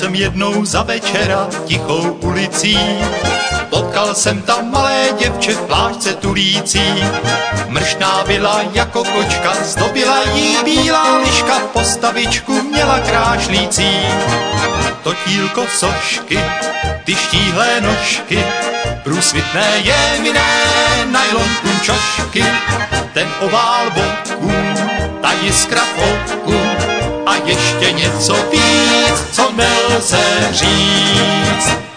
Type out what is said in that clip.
jsem jednou za večera tichou ulicí. Potkal jsem tam malé děvče v plášťce tulící. Mršná byla jako kočka, zdobila jí bílá liška, postavičku měla krášlící. To tílko sošky, ty štíhlé nožky, průsvitné jemné nylon punčošky, ten ovál boku, ta jiskra v oku a ještě něco víc, co nelze říct.